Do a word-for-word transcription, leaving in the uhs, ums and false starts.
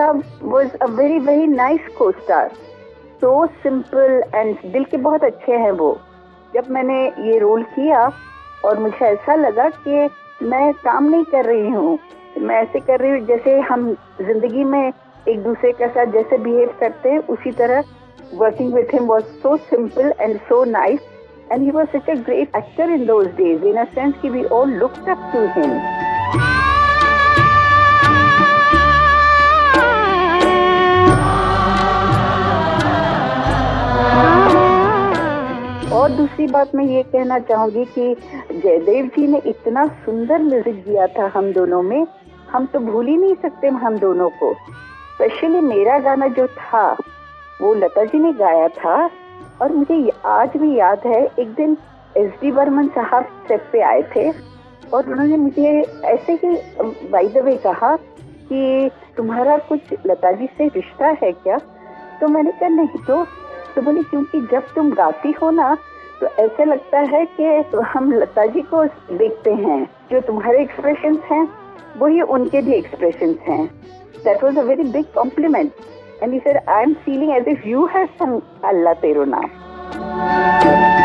साहब was a very very nice co-star, so simple and दिल के बहुत अच्छे हैं वो। जब मैंने ये रोल किया और मुझे ऐसा लगा कि मैं काम नहीं कर रही हूँ, मैं ऐसे कर रही हूँ जैसे हम जिंदगी में एक दूसरे के साथ जैसे बिहेव करते हैं, उसी तरह working with him was so simple and so nice and he was such a great actor in those days in a sense कि we all looked up to him. और दूसरी बात मैं ये कहना चाहूंगी कि जयदेव जी ने इतना सुंदर म्यूजिक दिया था हम दोनों में, हम तो भूल ही नहीं सकते हम दोनों को। स्पेशली मेरा गाना जो था वो लता जी ने गाया था और मुझे आज भी याद है, एक दिन एस डी बर्मन साहब सेट पे आए थे और उन्होंने मुझे ऐसे ही बाय द वे कहा कि तुम्हारा कुछ लता जी से रिश्ता है क्या? तो मैंने कहा नहीं तो तो बोली क्योंकि जब तुम गाती हो ना तो ऐसे लगता है कि तो हम लता जी को देखते हैं, जो तुम्हारे एक्सप्रेशंस हैं वही उनके भी एक्सप्रेशंस हैं। That was a very big compliment and he said I am feeling as if you have some अल्लाह तेरो नाम।